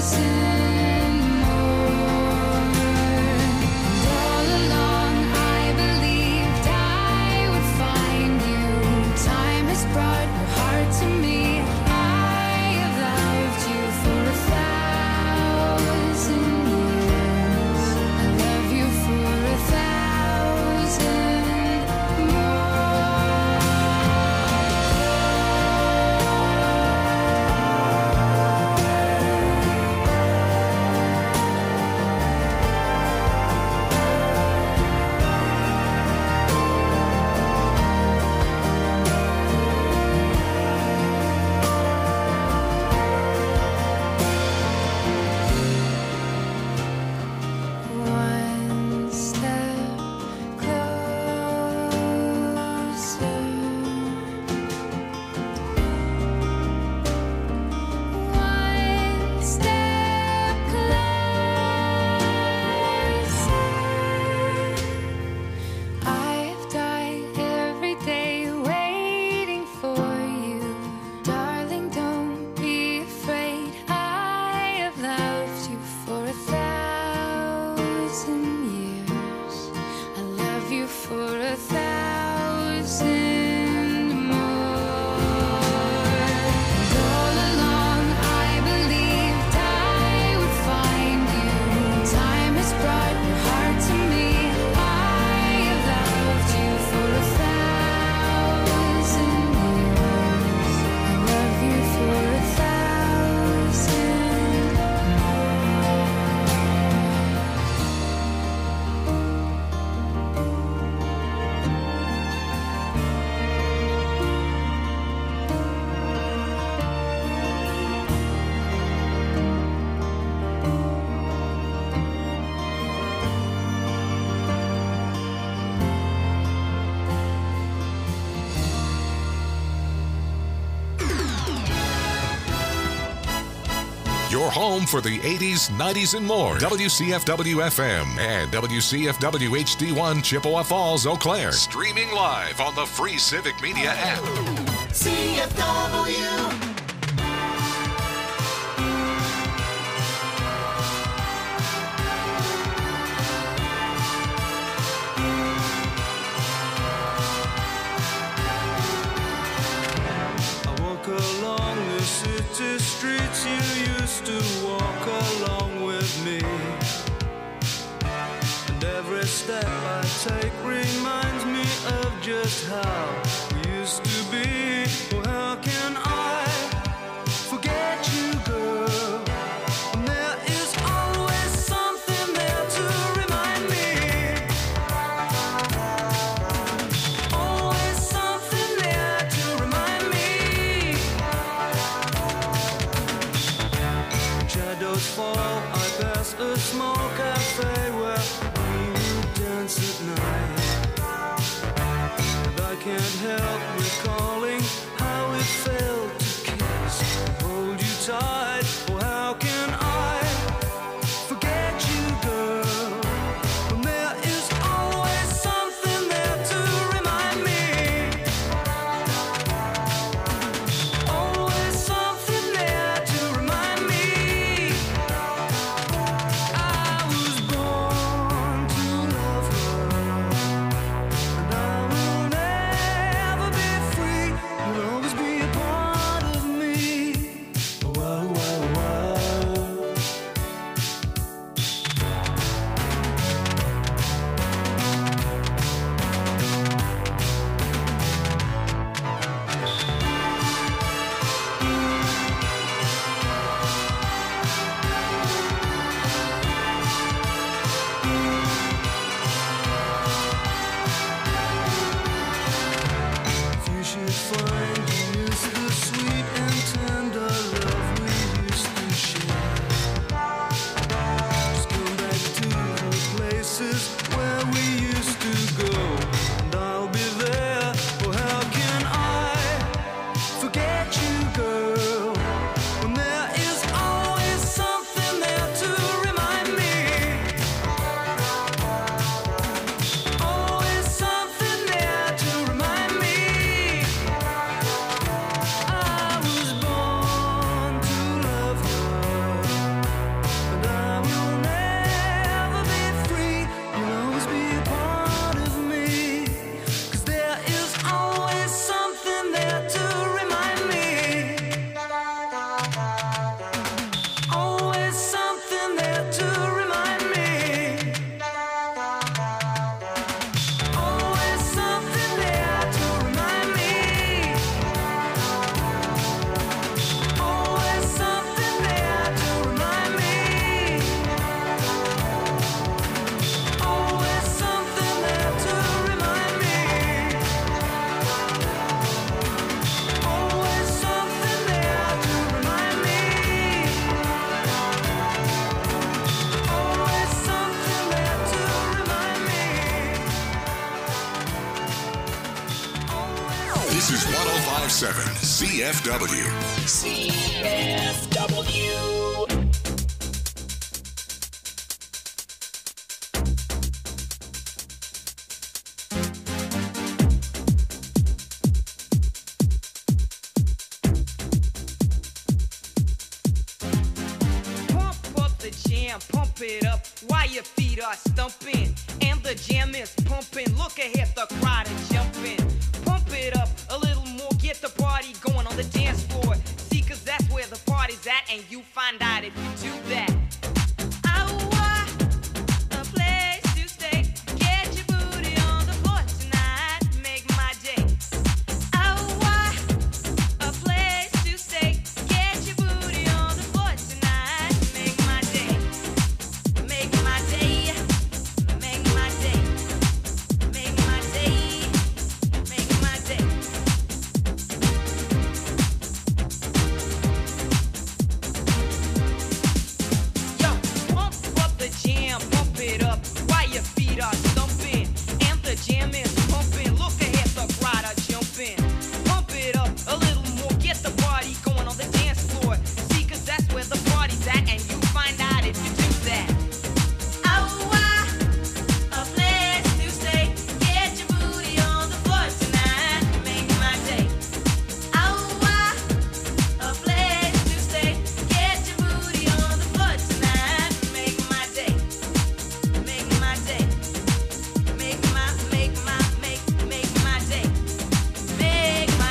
Your home for the 80s, 90s, and more. WCFW-FM and WCFW-HD1 Chippewa Falls, Eau Claire. Streaming live on the free Civic Media app. CFW. City streets you used to walk along with me, and every step I take reminds me of just how we used to be. Well, how can I forget you, girl? And there is always something there to remind me. Always something there to remind me. Shadows fall, I pass a small cafe where we would dance at night. And I can't help recalling how it felt to kiss and hold you tight. Oh, how can I forget you, girl? When there is always something there to remind me. Always something there to remind me. I was born to love her, and I will never be free. You'll always be a part of me. Oh, wow, wow. 105.7 CFW. CFW. Pump it up while your feet are stumping and the jam is pumping. Look ahead, the crowd is jumping. Pump it up a little more, get the party going on the dance floor. See, cause that's where the party's at, and you find out if you do that. A place to stay. Get your booty on the floor tonight. Make my day. A place to stay. Get your booty on the floor tonight. Make my day. Make my day. Make my day. Make my day. Make my day. Yo, pump up the jam, pump it up while your feet are stumping and the jam is pumping. Look ahead, the crowd are jumping. Pump it up a little more, get the party going on the dance floor. See, cause that's where the party's at, and you find out if you do that. A place to stay. Get your booty on the floor tonight. Make my day. A place to stay. Get your booty on the floor tonight. Make my day. Make my day. Make my day. Make my day. Make my day. Make my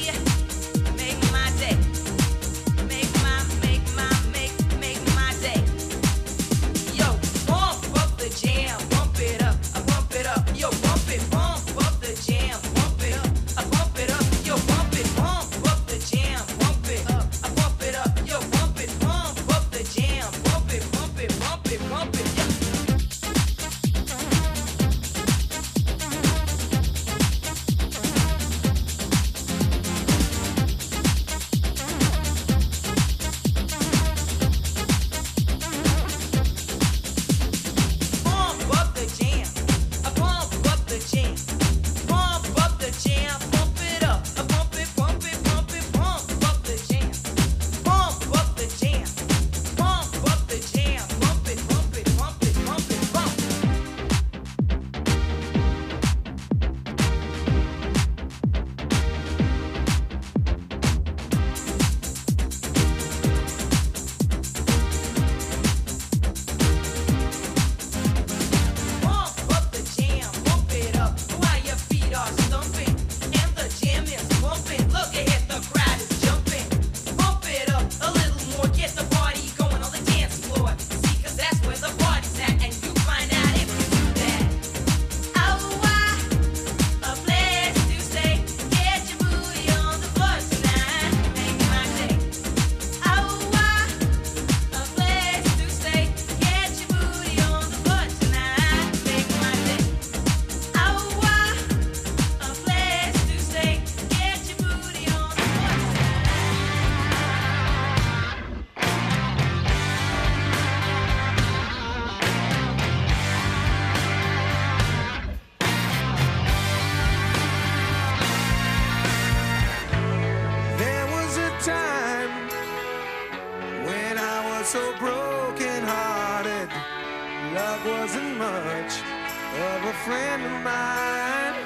day. Yo, pump up the jam, pump it up, pump it up. Yo, pump up the jam, pump it up, pump it up. Yo, pump up the jam, pump it up, pump it up. Yo, pump up the jam, pump it, pump it, pump it, pump it. Yeah. Pump up the jam, pump up the jam, pump up the jam, pump it up, pump it, pump it, pump it, pump up the jam, pump up the jam, pump up the jam, pump it, pump it, pump it, pump it, pump. Pump up the jam, pump it up while your feet are stumping and the jam is pumping. Look ahead, the crowd is jumping. Pump it up a little more, get the party going on the dance floor. See, cause that's where the party's at, and you find out if you do that. A place to stay. Get your booty on the floor tonight. Make my day. A place to stay. Get your booty on the floor tonight. Make my day. A place to stay. Get your booty on the floor There was a time when I was so broken hearted. Love wasn't much of a friend of mine.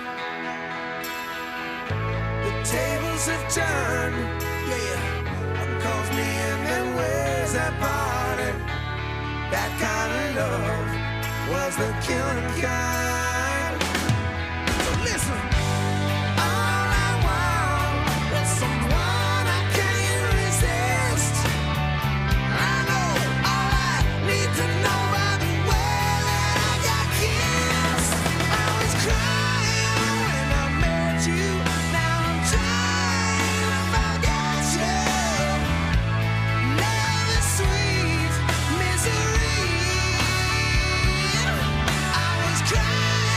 The tables have turned, cause me and them ways have parted. That kind of love was the killing kind. So listen. All I want is someone I can't resist. I know all I need to know by the way that I got kissed. I was crying when I met you. Now I'm trying to forget you. Love is sweet misery. I was crying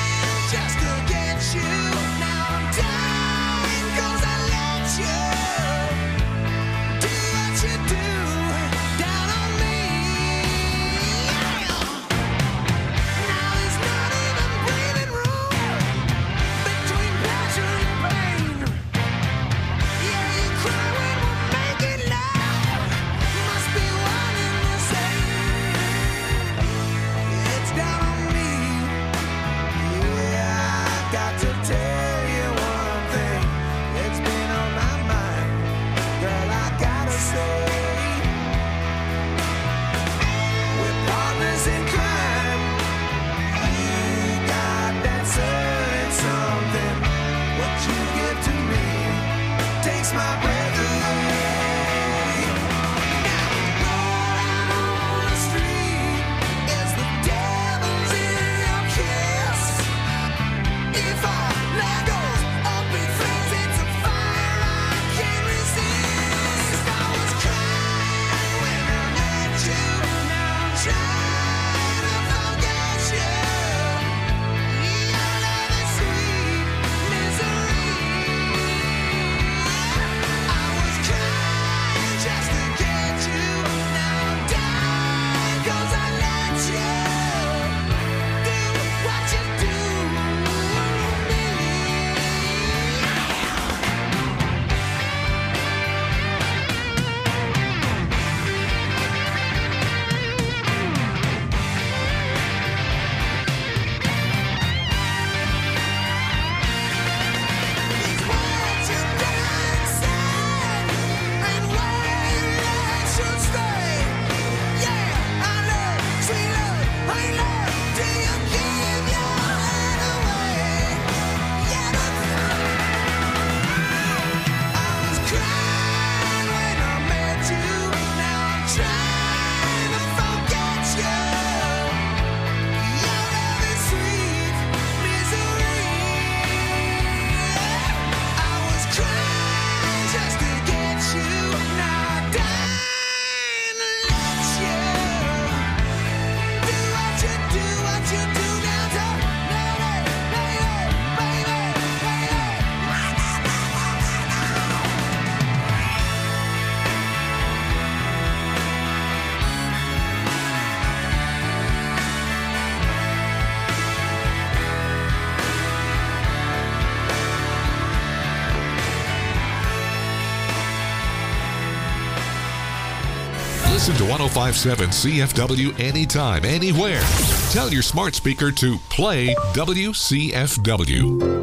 Listen to 105.7 CFW anytime, anywhere. Tell your smart speaker to play WCFW.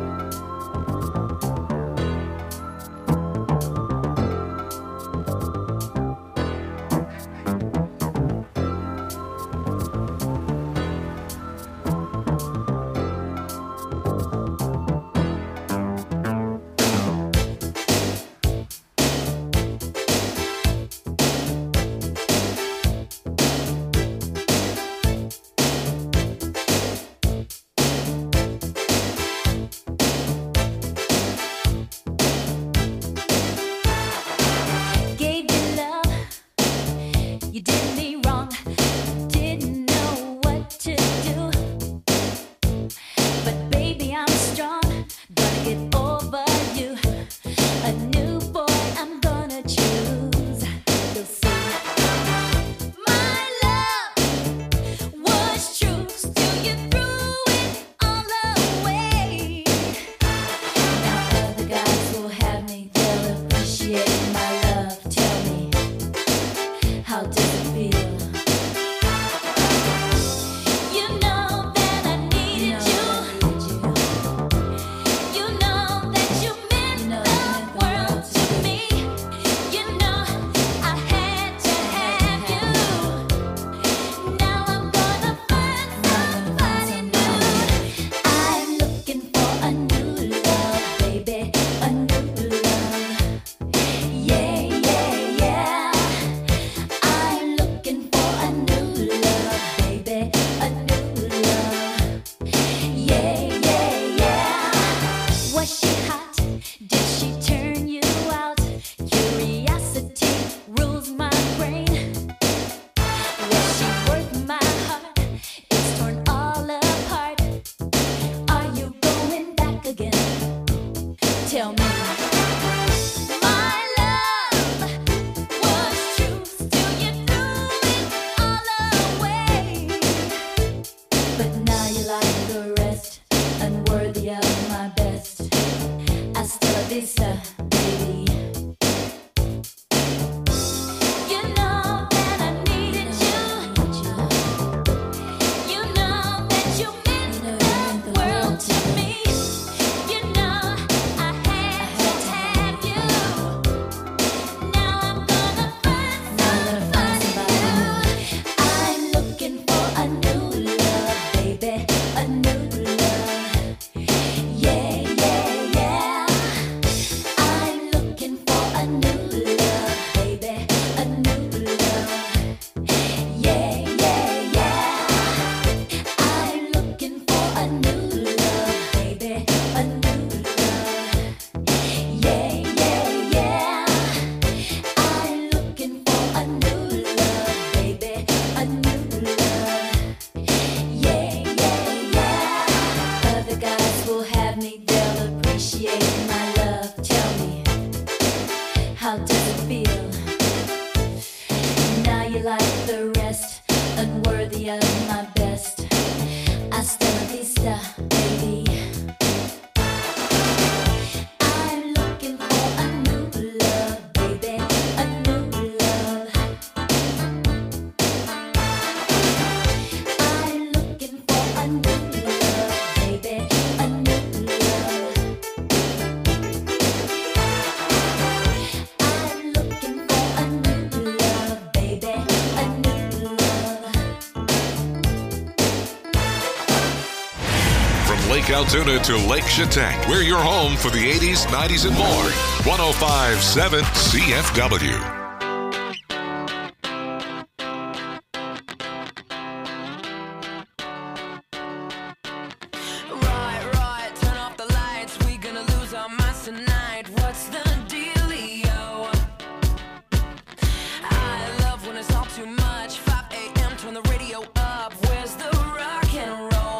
Lake Altoona to Lake Chetek. We're your home for the 80s, 90s, and more. 105.7 CFW. Too much, 5 a.m. turn the radio up. Where's the rock and roll?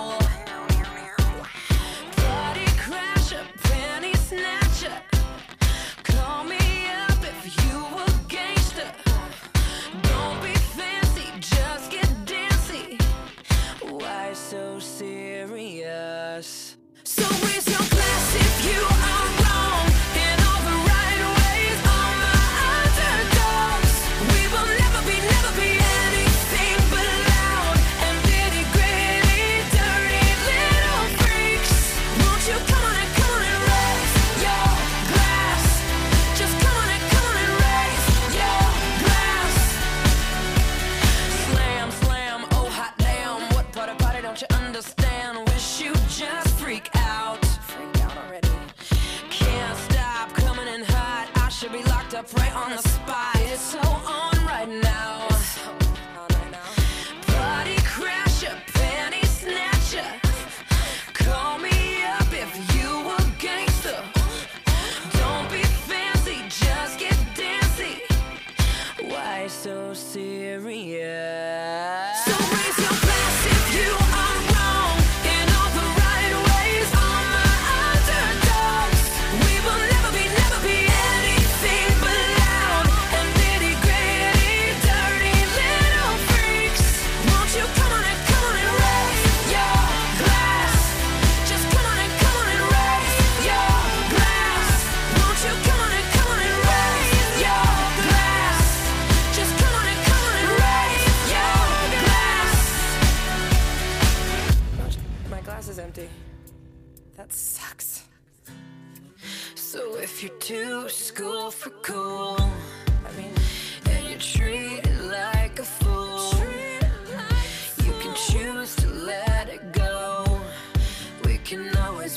see. That sucks. So if you're too school for cool, and you're treated like a fool, you can choose to let it go. We can always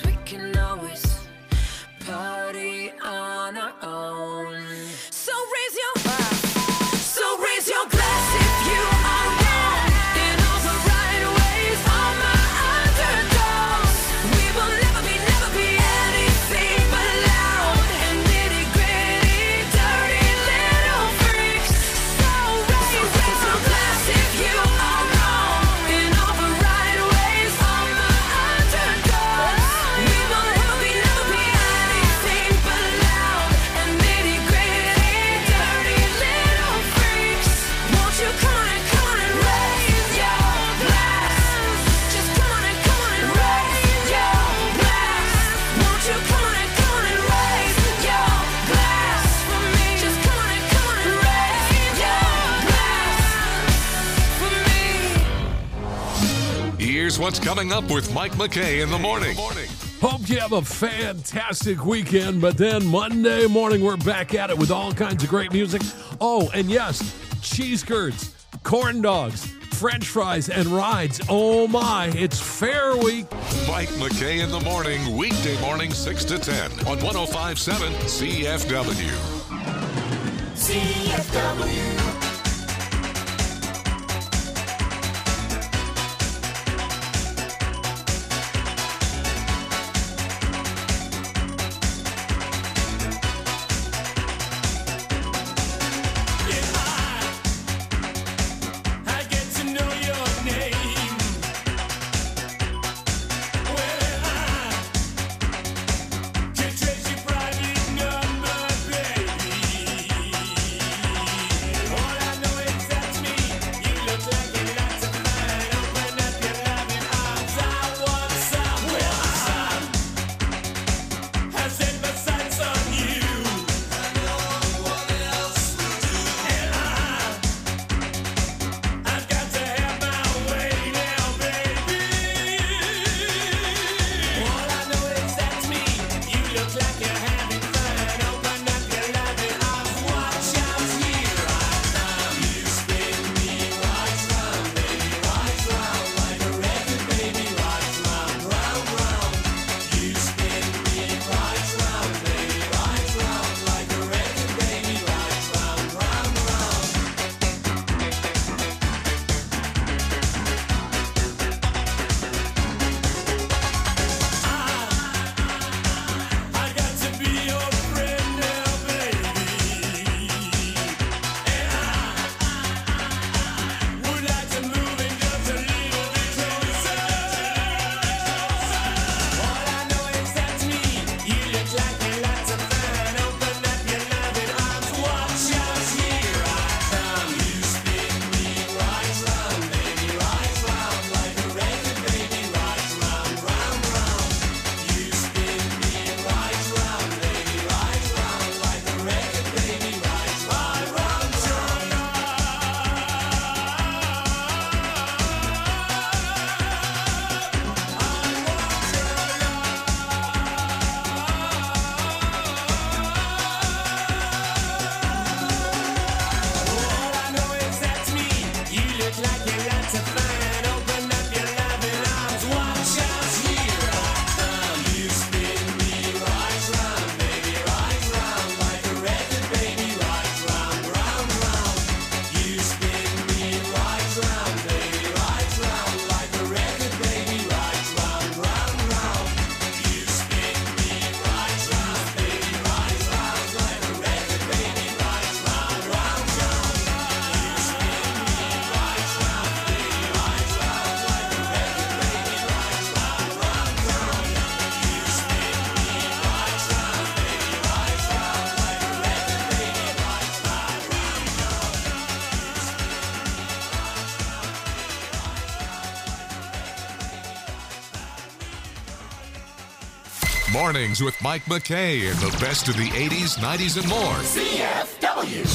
party on our own. So raise your glass if you are wrong in all the right ways. All my underdogs, we will never be anything but loud and nitty gritty, dirty little freaks. So raise your glass if you are wrong in all the right ways. All my underdogs, we will never be anything but loud and nitty gritty, dirty little freaks. Won't you come on and raise your glass? Just come on and raise your glass. Won't you come on and raise your glass for me? Just come on and raise your glass for me. Here's what's coming up with Mike McKay in the morning. Hope you have a fantastic weekend, but then Monday morning we're back at it with all kinds of great music. Oh, and yes, cheese curds, corn dogs, French fries, and rides. Oh my, it's Fair Week. Mike McKay in the morning, weekday morning 6 to 10 on 105.7 CFW. CFW. I get to know your name. Well, I can trace your private number, baby. All I know is that's me. You look like you like to find. Open up your loving arms. I want some. Well, I set my sights on you. I know what else to do. And I've got to have my way now, baby. All I know is that's me. You look like you're having fun. Open up your loving arms. Watch out here. You spin me right round, baby, right round like a record, baby, right round, round, round. You spin me right round, baby, right round like a record, baby, right round, round, round. I got to be your friend now, baby. And I would like to move in just a little bit closer. All I know is that's me. You look like you like to fun. Open up your loving arms. Watch out here. I come. You spin me right round, baby, right round like a record, baby, right round, round, round. You spin me right round, baby, right round like a record, baby, right round, round, All I know is that's me. You look like you like to find. Open up your loving arms. Watch out here. I come. You spin me right round, baby, right round like a record, baby, right round, round, round. You spin me right round, baby, right round like a record, baby, right round, round, round. You spin me right round, baby, right round like a record, baby, right round, round, round. You spin me right round, baby, right round like a record, baby, right round, round, round. You spin me right round, baby, right round like a record, baby, right round, round, Mornings with Mike McKay and the best of the 80s, 90s, and more. CFW.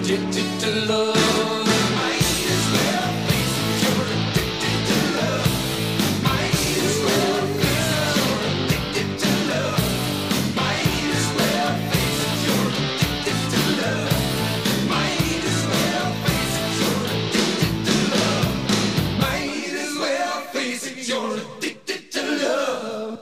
addicted to love. Might as well face it, you're addicted to love. Might as well face it, you're addicted to love. Might as well face it, you're addicted to love. Might as well face it, you're addicted to love. Might as well face it, you're addicted to love.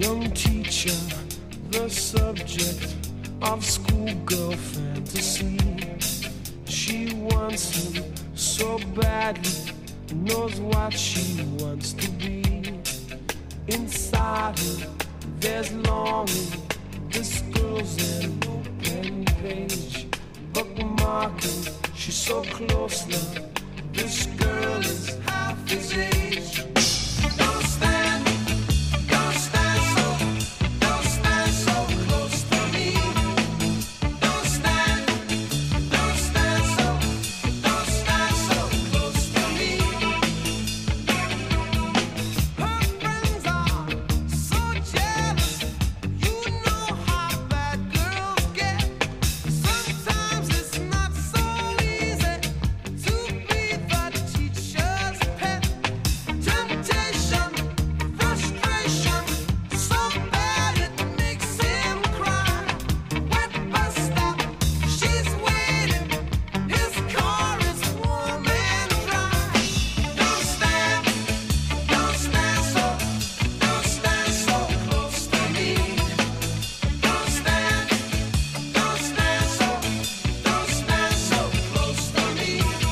young teacher, the subject of schoolgirl fantasy. She wants him so badly, knows what she wants to be. Inside her, there's longing. This girl's an open page, bookmarking. She's so close now. This girl is half his age. Don't stand so close to me. Don't stand so close to me. Her friends are so jealous. You know how bad girls get. Sometimes it's not so easy to be the teacher's pet. Temptation, frustration, so bad it makes him cry. Wet bus stop, she's waiting. His car is warm and dry. Don't stand so close to me. Don't stand so close to me.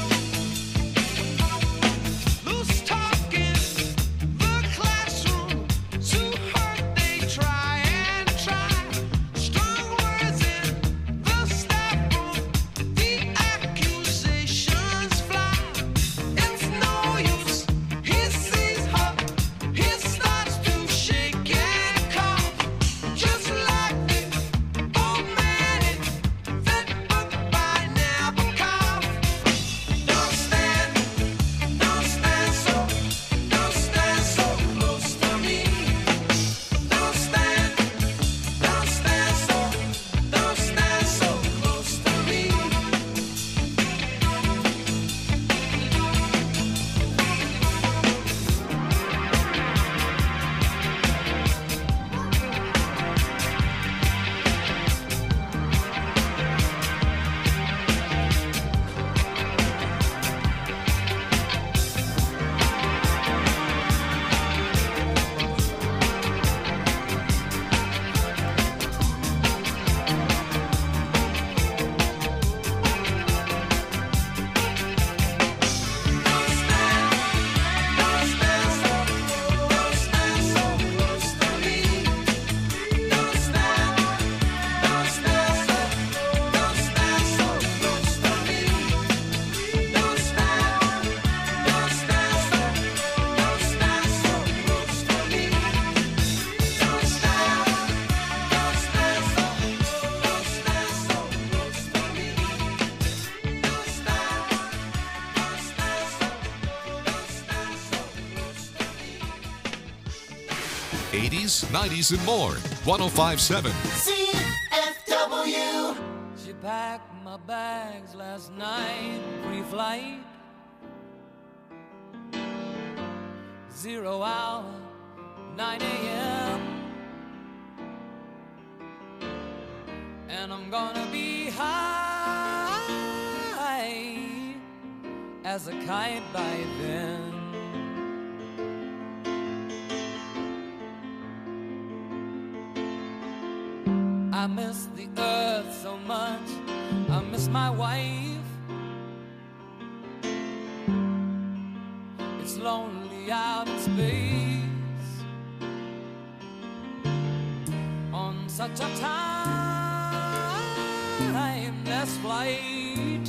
Loose talk in the classroom, too hurt they try and try. Strong words in the staff room, the accusations fly. It's no use, he sees her, he starts to shake and cough. Just like the old man in that book by Nabokov. Don't stand so close to me. Don't stand so close to me. '80s, '90s, and more. 105.7. CFW. She packed my bags last night, pre-flight. 0 hour, 9 a.m. And I'm gonna be high as a kite by then. I miss the earth so much. I miss my wife. It's lonely out in space on such a timeless flight.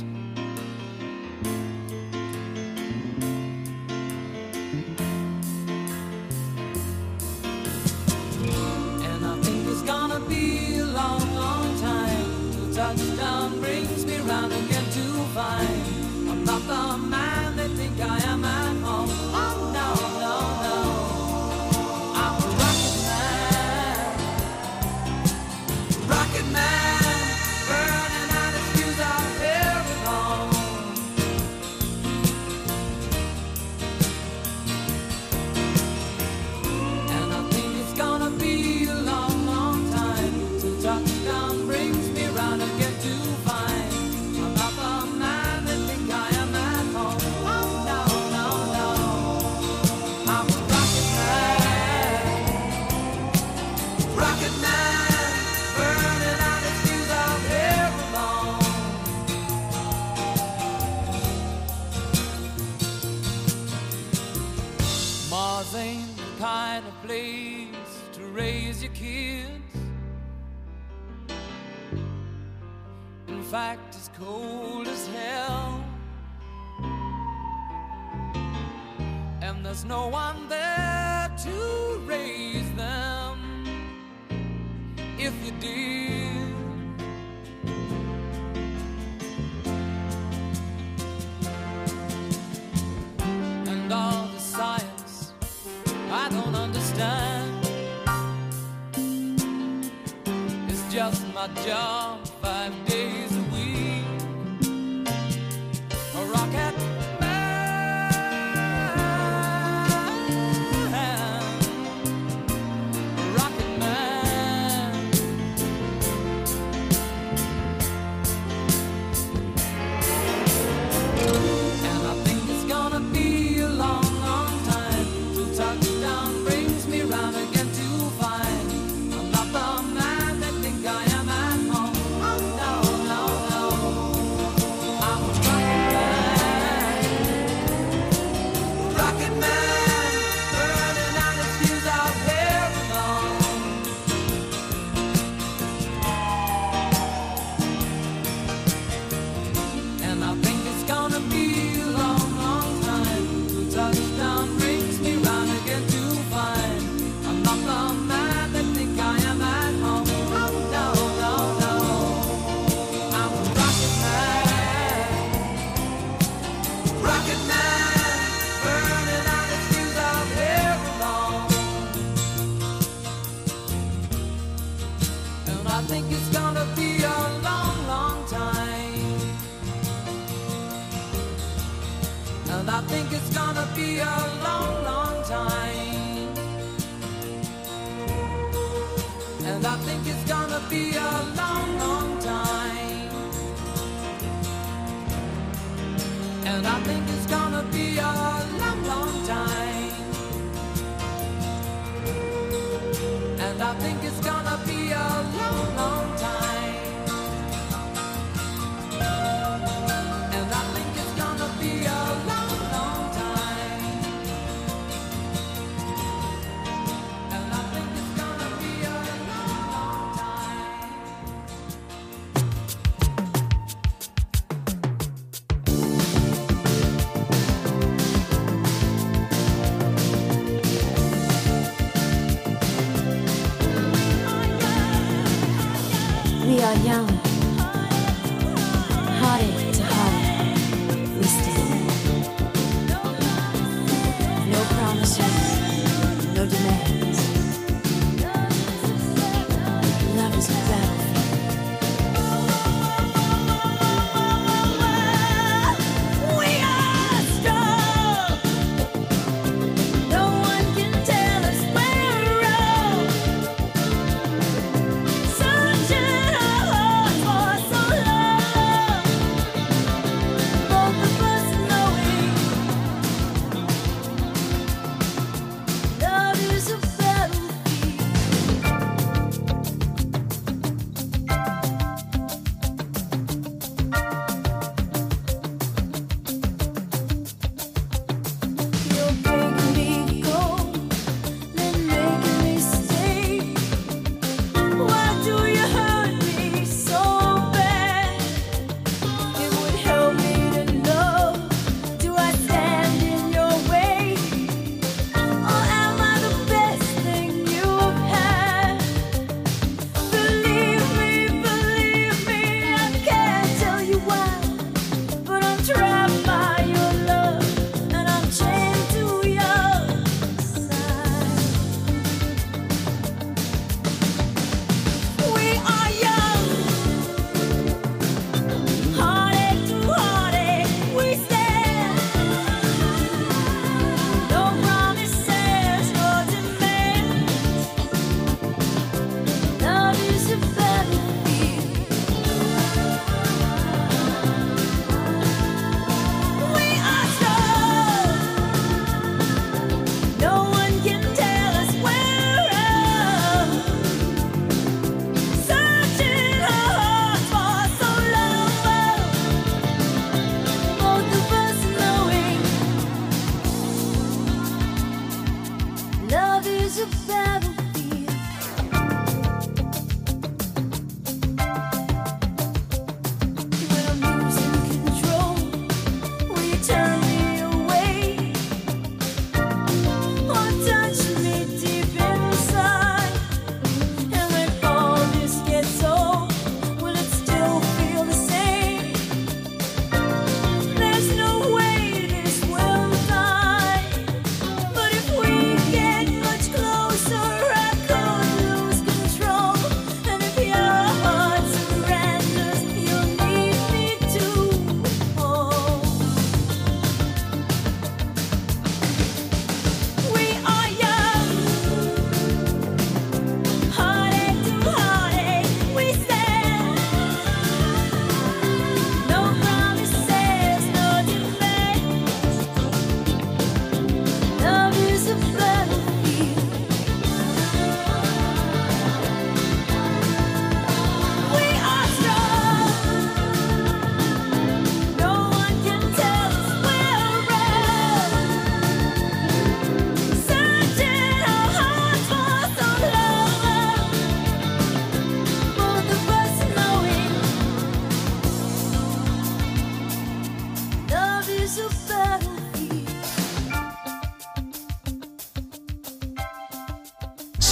And I think it's gonna be a long, long time till touchdown brings me round again to find I'm not the man they think I am at home. Oh no, no, no, I'm a rocket man, burning out his fuse out here alone. And I think it's gonna be a long, long time till touchdown brings me round again to find I'm not fact is cold as hell, and there's no one there to raise them if you did. And all the science I don't understand, it's just my job 5 days a week. A rocket man, a rocket man. And I think it's gonna be a long, long time till touchdown brings me round again to find I'm not the man that think I am at home. Oh no, no, no, I'm a rocket man, burning out his fuse out here alone. And I think it's gonna be a long, long time till touchdown brings me round again to find I'm not the man that think I am at home. Oh no, no, no, I'm a rocket man, burning out his fuse out here alone. And I think it's gonna be a long, long time. And I think it's gonna be a long, long time. And I think it's gonna be a long, long time. And I think it's gonna be a long, long time. And I think it's gonna be a long, long time. And I think it's gonna be a long, long time. And I think it's gonna be a long, long time.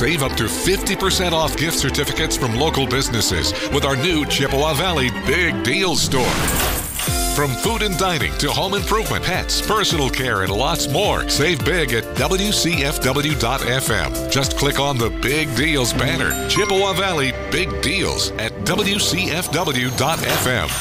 Save up to 50% off gift certificates from local businesses with our new Chippewa Valley Big Deal Store. From food and dining to home improvement, pets, personal care, and lots more. Save big at WCFW.FM. Just click on the Big Deals banner. Chippewa Valley Big Deals at WCFW.FM.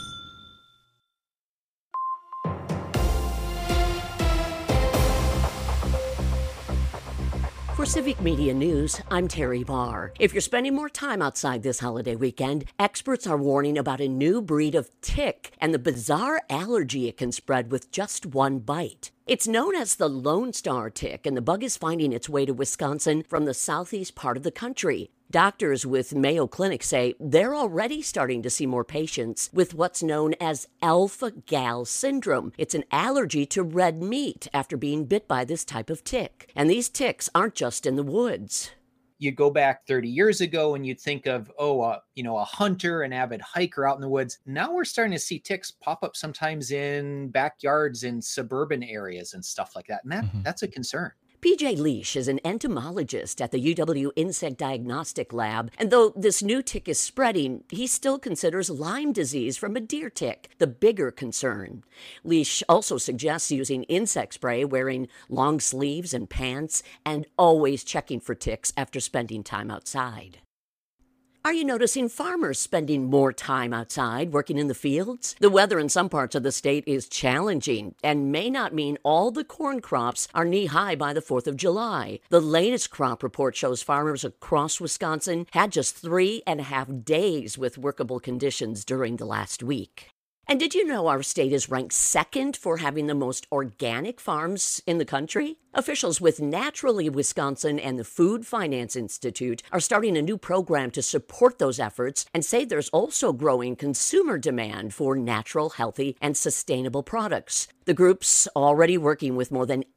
For Civic Media News, I'm Terry Barr. If you're spending more time outside this holiday weekend, experts are warning about a new breed of tick and the bizarre allergy it can spread with just one bite. It's known as the Lone Star tick, and the bug is finding its way to Wisconsin from the southeast part of the country. Doctors with Mayo Clinic say they're already starting to see more patients with what's known as alpha-gal syndrome. It's an allergy to red meat after being bit by this type of tick. And these ticks aren't just in the woods. You go back 30 years ago and you'd think of, a hunter, an avid hiker out in the woods. Now we're starting to see ticks pop up sometimes in backyards in suburban areas and stuff like that. And that's a concern. PJ Leash is an entomologist at the UW Insect Diagnostic Lab, and though this new tick is spreading, he still considers Lyme disease from a deer tick the bigger concern. Leash also suggests using insect spray, wearing long sleeves and pants, and always checking for ticks after spending time outside. Are you noticing farmers spending more time outside working in the fields? The weather in some parts of the state is challenging and may not mean all the corn crops are knee-high by the 4th of July. The latest crop report shows farmers across Wisconsin had just 3.5 days with workable conditions during the last week. And did you know our state is ranked second for having the most organic farms in the country? Officials with Naturally Wisconsin and the Food Finance Institute are starting a new program to support those efforts and say there's also growing consumer demand for natural, healthy, and sustainable products. The group's already working with more than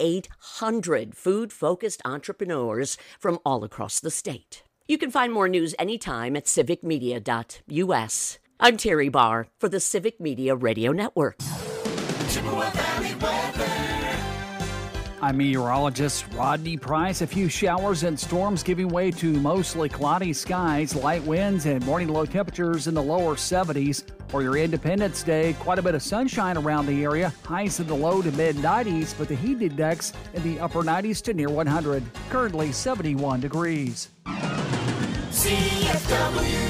800 food-focused entrepreneurs from all across the state. You can find more news anytime at civicmedia.us. I'm Terry Barr for the Civic Media Radio Network. Chippewa Valley weather. I'm meteorologist Rodney Price. A few showers and storms giving way to mostly cloudy skies, light winds, and morning low temperatures in the lower 70s. For your Independence Day, quite a bit of sunshine around the area. Highs in the low to mid 90s, but the heat index in the upper 90s to near 100. Currently 71 degrees. CFW.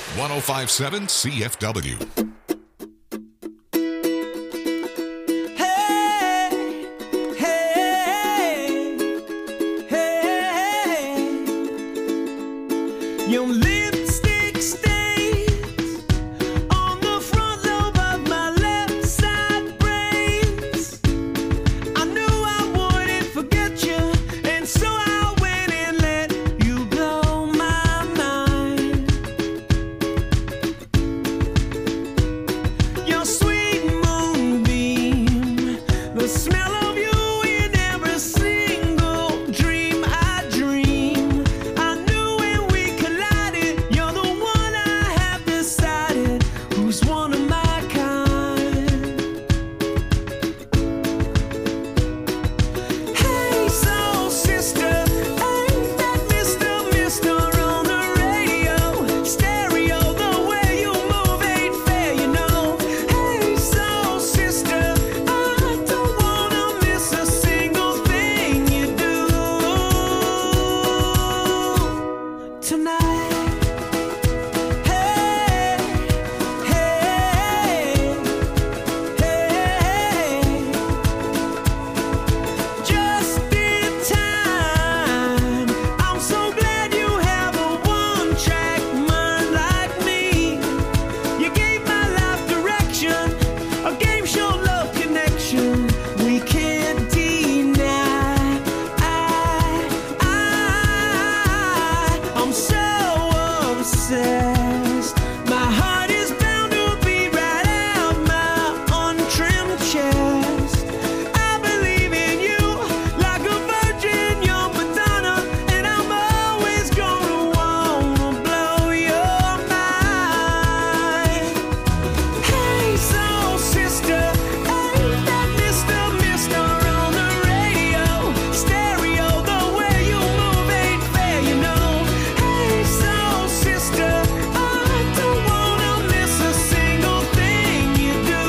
1057 CFW. Hey, hey, hey. Your lipstick stains on the front lobe of my left side brains. I knew I wouldn't forget you, and so I went and let you blow my mind. Your sweet moonbeam, the smell of you in every single dream I dream. I knew when we collided, you're the one I have decided who's one of my kind. Hey, soul sister, ain't that Mr. on the radio? Stereo, the way you move ain't fair, you know. Hey, soul sister, I don't wanna miss a single thing you do tonight. Hey, hey, hey. Just in time. I'm so glad you have a one-track mind like me. You gave my life direction, a game show love connection we can't deny. I'm so obsessed. My heart is bound to beat right out my untrimmed chest. I believe in you like a virgin, young Madonna, and I'm always gonna wanna blow your mind. Hey, soul sister, ain't that Mr. on the radio? Stereo, the way you move ain't fair, you know. Hey, soul sister, I don't wanna miss a single thing you do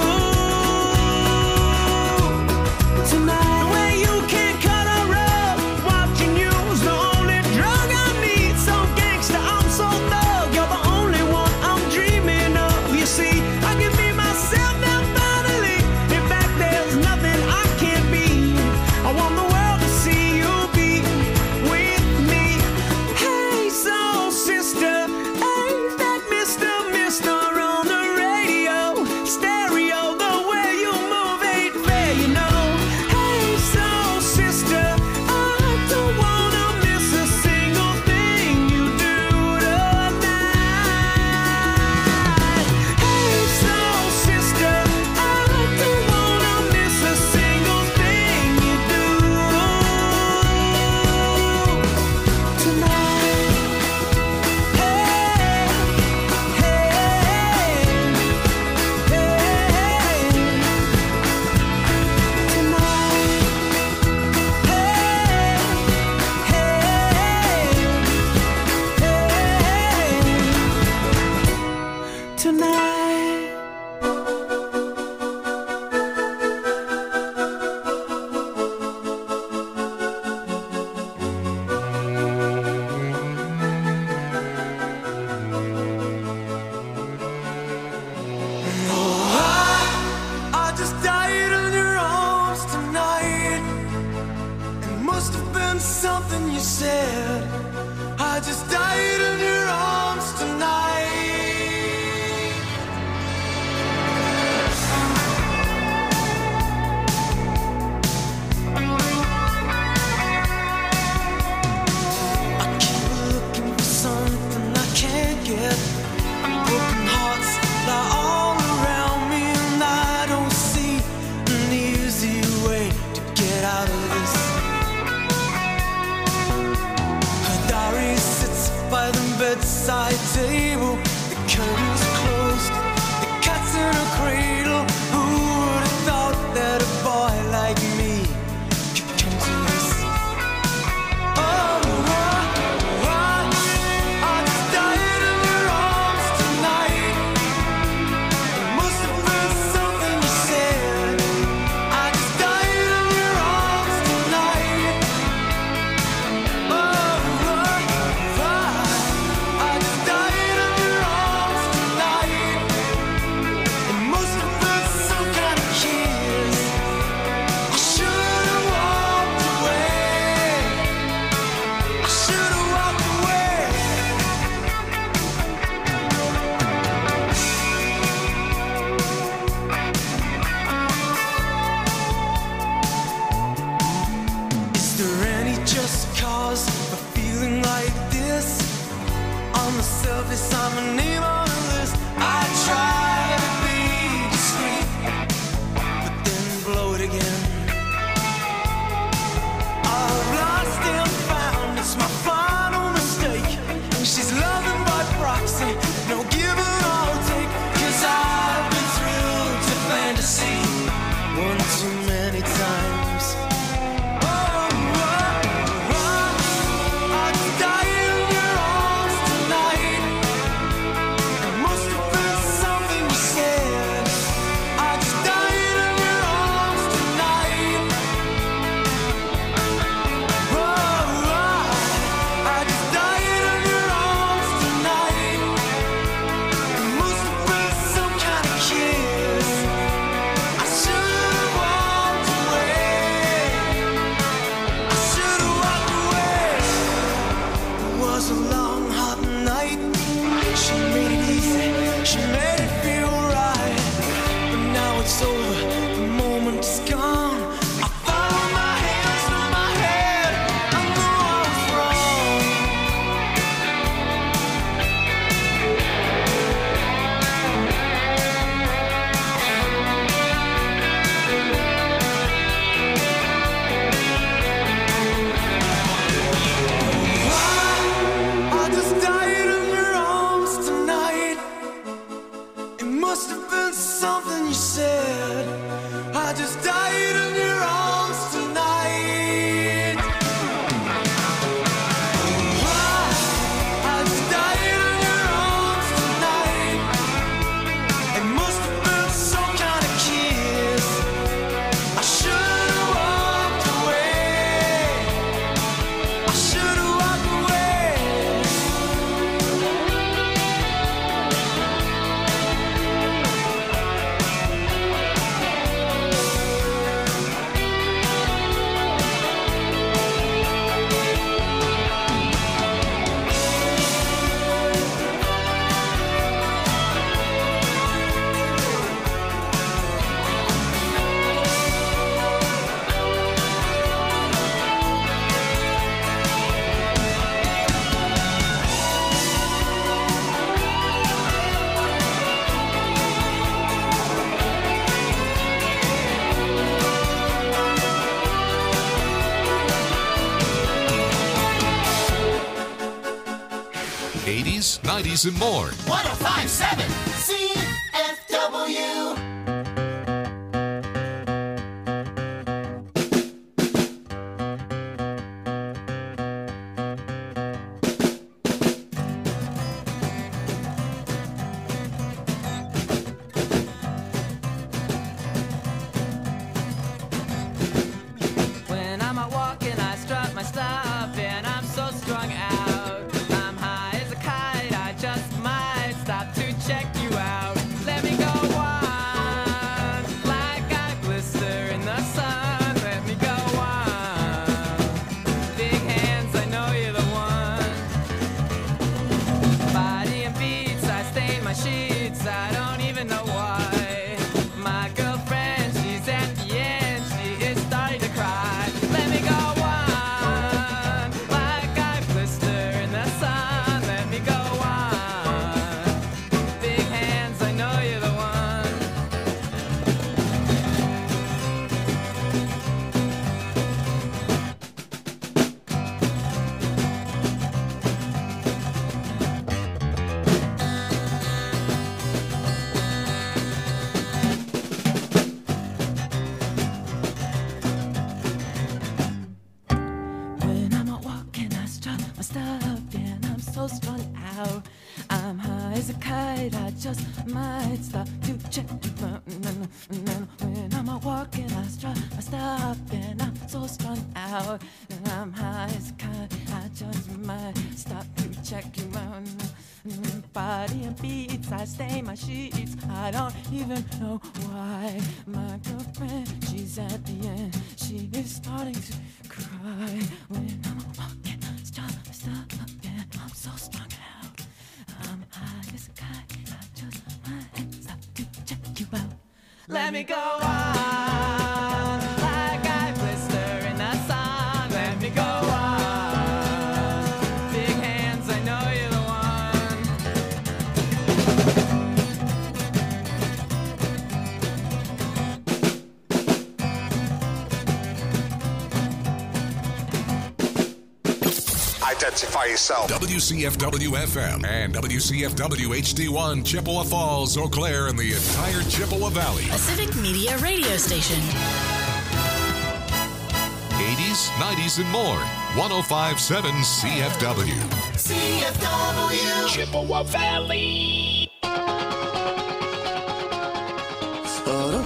tonight. The way you can cut a rug, watching you's the only drug I need. So gangsta, I'm so thug, you're the only one I'm dreaming of. You see, I can be myself now finally. In fact, there's nothing I can't be. I want the world to see you be with me. Hey, soul sister, ain't that Mr. on the radio? Stereo, the way you move ain't fair, you know. Hey, soul sister, I don't wanna miss a single thing you do tonight. Hey, soul sister, I don't wanna miss a single thing you do tonight. Hey, tonight. I just died in your arms tonight. It must have been something you said. I just died in your arms tonight. I keep looking for something I can't get. Broken hearts lie all around me, and I don't see an easy way to get out of this. Her diary sits by the bedside table. The curtains closed, the cat's in a cradle. Who would have thought that a boy like me could come to this? Oh, I just died in your arms tonight. It must have been something you said. I just died in your arms tonight. Oh, I just died in your arms. I'm a name on the list. I try to be discreet, but then blow it again. I've lost and found, it's my final mistake. She's loving by proxy, no give and all take. 'Cause I've been thrilled to fantasy one too many times. I'd die in your arms tonight. It must have been something you said. I'd die in your arms tonight. I just died in your arms tonight. It must have been some kind of kiss. I should have walked away. I should have walked away. It was a long, hot night. She made it easy. She made it feel right. But now it's over. The moment is gone. I found my hands on my head. I know I was wrong. I just died in your arms tonight. It must have been something you said. I just died in your arms tonight. I just died in your arms tonight. It must have been some kind of kiss. I should have walked away. I should have walked away. '80s, '90s, and more. 1057 CFW. When I'm out walking, I strut my stuff, and I'm so strung out. I'm high as a kite, I just might stop to check you out. Let me go on, like I blister in the sun. Let me go on. Big hands, I know you're the one. Body and beats, I stain my sheets, I don't even know why. My girlfriend, she's at the end, she is starting to cry. Let me go on, like I blister in the sun. Let me go on. Big hands, I know you're the one. When I'm out walking, I strut my stuff, and I'm so strung out. I'm high as a kite, I just might stop to check you out. When I'm out walking, I strut my stuff, and I'm so strung out. And I'm high as a kite, I just might stop to check you out. Body and beats, I stain my sheets, I don't even know why. My girlfriend, she's at the end, she is starting to cry. When I'm walking, stop, and I'm so strung out. I'm high as a kite, I just might stop to check you out. Let me go on, like I blister in the sun. Let me go on. Big hands, I know you're the one. identify yourself. WCFW FM and WCFW HD1 Chippewa Falls, Eau Claire, and the entire Chippewa Valley. A Civic Media radio station. 80s, 90s, and more. 105.7 CFW. CFW. Chippewa Valley.